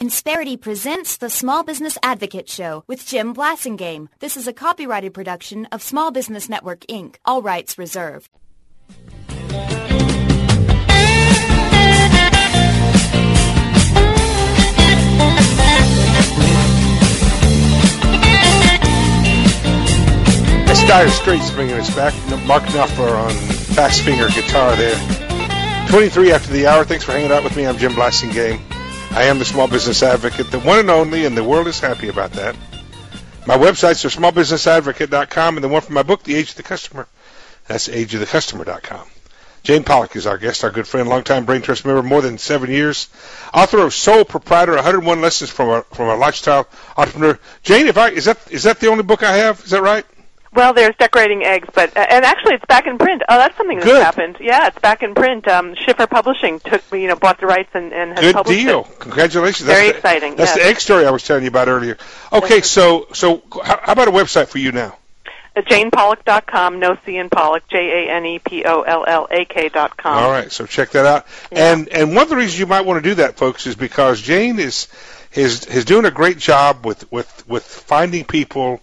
Insperity presents the Small Business Advocate Show with Jim Blasingame. This is a copyrighted production of Small Business Network, Inc. All rights reserved. It's Dire Straits bringing us back. Mark Knopfler on fast finger guitar there. 23 after the hour. Thanks for hanging out with me. I'm Jim Blasingame. I am the Small Business Advocate, the one and only, and the world is happy about that. My websites are smallbusinessadvocate.com, and the one from my book, The Age of the Customer. That's ageofthecustomer.com. Jane Pollock is our guest, our good friend, longtime Brain Trust member, more than 7 years. Author of Sole Proprietor, 101 Lessons from a Lifestyle Entrepreneur. Jane, is that the only book I have? Is that right? Well, there's Decorating Eggs, and actually it's back in print. Oh, that's something that's happened. Yeah, it's back in print. Schiffer Publishing bought the rights and has good published deal. it. Congratulations. Very exciting. That's the egg story I was telling you about earlier. Okay, so how about a website for you now? JanePollock.com, no C in Pollock, JanePollak.com. All right, so check that out. Yeah. And one of the reasons you might want to do that, folks, is because Jane is doing a great job with finding people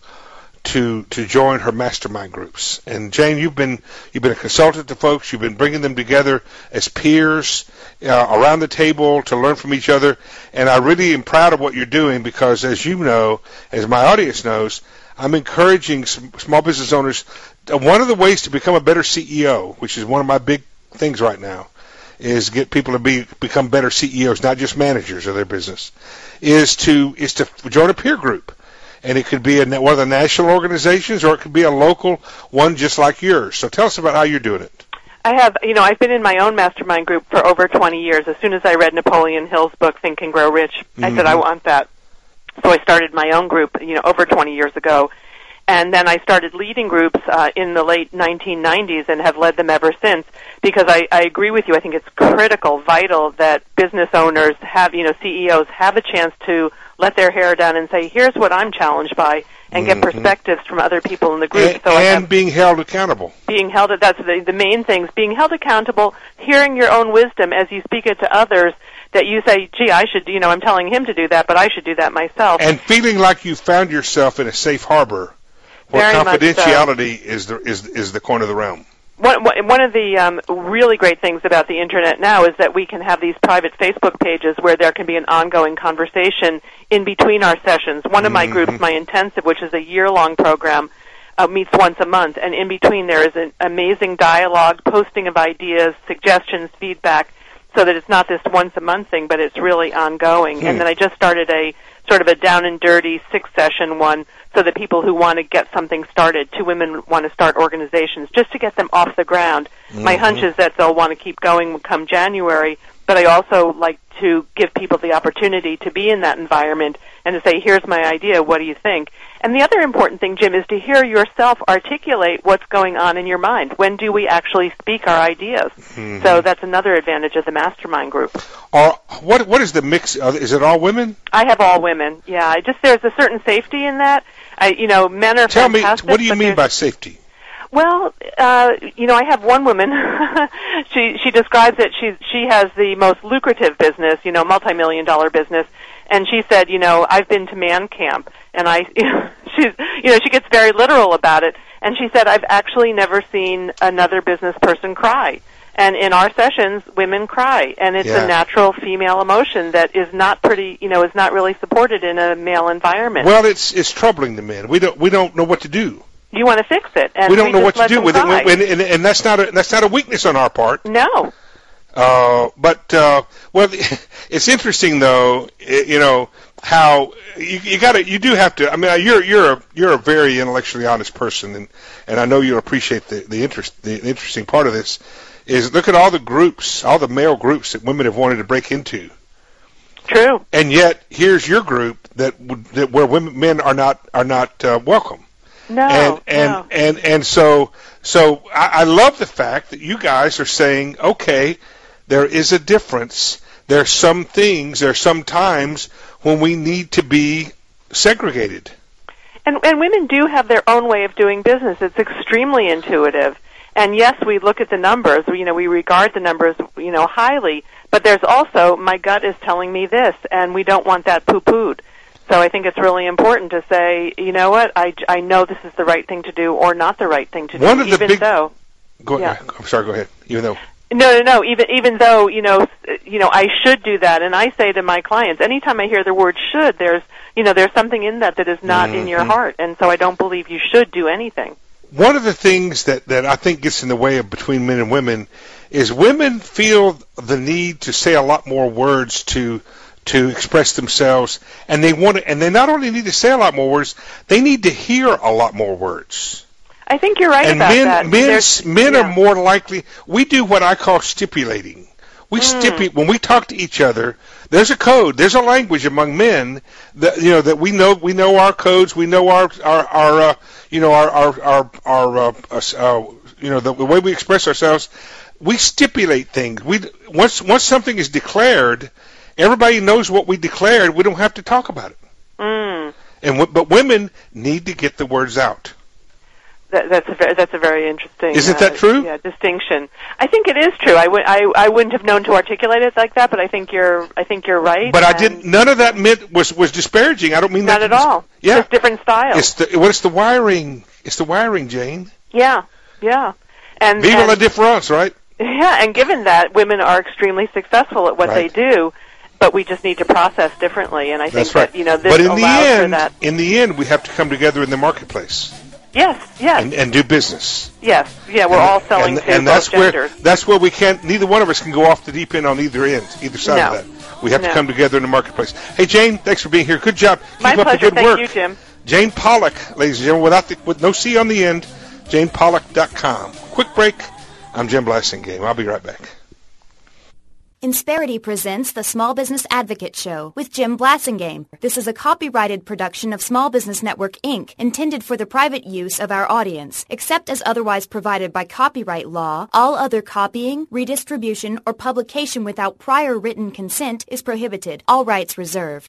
to join her mastermind groups. And Jane, you've been a consultant to folks. You've been bringing them together as peers around the table to learn from each other. And I really am proud of what you're doing because, as you know, as my audience knows, I'm encouraging small business owners. One of the ways to become a better CEO, which is one of my big things right now, is get people to become better CEOs, not just managers of their business, is to join a peer group. And it could be one of the national organizations, or it could be a local one just like yours. So tell us about how you're doing it. I've been in my own mastermind group for over 20 years. As soon as I read Napoleon Hill's book, Think and Grow Rich, I said, I want that. So I started my own group, over 20 years ago. And then I started leading groups in the late 1990s and have led them ever since because I agree with you. I think it's critical, vital that business owners have, CEOs have a chance to let their hair down and say, here's what I'm challenged by, and get perspectives from other people in the group. Being held accountable. That's the main things. Being held accountable, hearing your own wisdom as you speak it to others, that you say, gee, I should, I'm telling him to do that, but I should do that myself. And feeling like you found yourself in a safe harbor where confidentiality is the corner of the realm. One of the really great things about the Internet now is that we can have these private Facebook pages where there can be an ongoing conversation in between our sessions. One of my groups, my intensive, which is a year-long program, meets once a month, and in between there is an amazing dialogue, posting of ideas, suggestions, feedback, so that it's not this once-a-month thing, but it's really ongoing. And then I just started a sort of a down-and-dirty 6-session one so that people who want to get something started, 2 women want to start organizations, just to get them off the ground. My hunch is that they'll want to keep going come January, but I also like to give people the opportunity to be in that environment and to say, here's my idea, what do you think? And the other important thing, Jim, is to hear yourself articulate what's going on in your mind. When do we actually speak our ideas? So that's another advantage of the mastermind group. What is the mix? Is it all women? I have all women, yeah. There's a certain safety in that. Men are Tell fantastic. Me, what do you mean by safety? Well, I have one woman. she describes it. She has the most lucrative business, multi-million-dollar business, and she said, I've been to man camp, and she gets very literal about it. And she said, I've actually never seen another business person cry. And in our sessions, women cry, and it's a natural female emotion that is not is not really supported in a male environment. Well, it's troubling the men. We don't know what to do. You want to fix it, and we don't know what to do with it, and that's not a weakness on our part. No. It's interesting though, how you do have to. I mean, you're a very intellectually honest person, and I know you appreciate the interesting part of this is look at all the groups, all the male groups that women have wanted to break into. True. And yet here's your group that where men are not welcome. No. And so I love the fact that you guys are saying, okay, there is a difference. There's some times when we need to be segregated. And women do have their own way of doing business. It's extremely intuitive. And yes, we look at the numbers. We regard the numbers, highly. But there's also, my gut is telling me this, and we don't want that poo-pooed. So I think it's really important to say, you know what, I know this is the right thing to do or not the right thing to do, even though. I'm sorry, go ahead. Even though. No. Even though, I should do that. And I say to my clients, anytime I hear the word should, there's something in that is not in your heart. And so I don't believe you should do anything. One of the things that I think gets in the way of between men and women is women feel the need to say a lot more words to express themselves, and they not only need to say a lot more words, they need to hear a lot more words. I think you're right about that. Men are more likely. We do what I call stipulating. We stipulate when we talk to each other. There's a code. There's a language among men that we know. We know our codes. We know the way we express ourselves. We stipulate things. Once something is declared, everybody knows what we declared. We don't have to talk about it. But women need to get the words out. That's a very interesting. Isn't that true? Yeah, distinction. I think it is true. I wouldn't have known to articulate it like that, but I think you're right. But I didn't. None of that was disparaging. I don't mean that. Not at all. Yeah, just different styles. It's the wiring. It's the wiring, Jane. Yeah. And vive la différence, right? Yeah, and given that women are extremely successful at what they do, but we just need to process differently. And I think that's right. This allows for that. In the end, we have to come together in the marketplace. Yes. And do business. Yes, we're all selling to both genders. That's where we can't. Neither one of us can go off the deep end on either side of that. We have to come together in the marketplace. Hey, Jane, thanks for being here. Good job. My Keep pleasure. up the good Thank work. you, Jim. Jane Pollock, ladies and gentlemen, with no C on the end. JanePollock.com. Quick break. I'm Jim Blasingame. I'll be right back. Insperity presents the Small Business Advocate Show with Jim Blasingame. This is a copyrighted production of Small Business Network, Inc., intended for the private use of our audience. Except as otherwise provided by copyright law, all other copying, redistribution, or publication without prior written consent is prohibited. All rights reserved.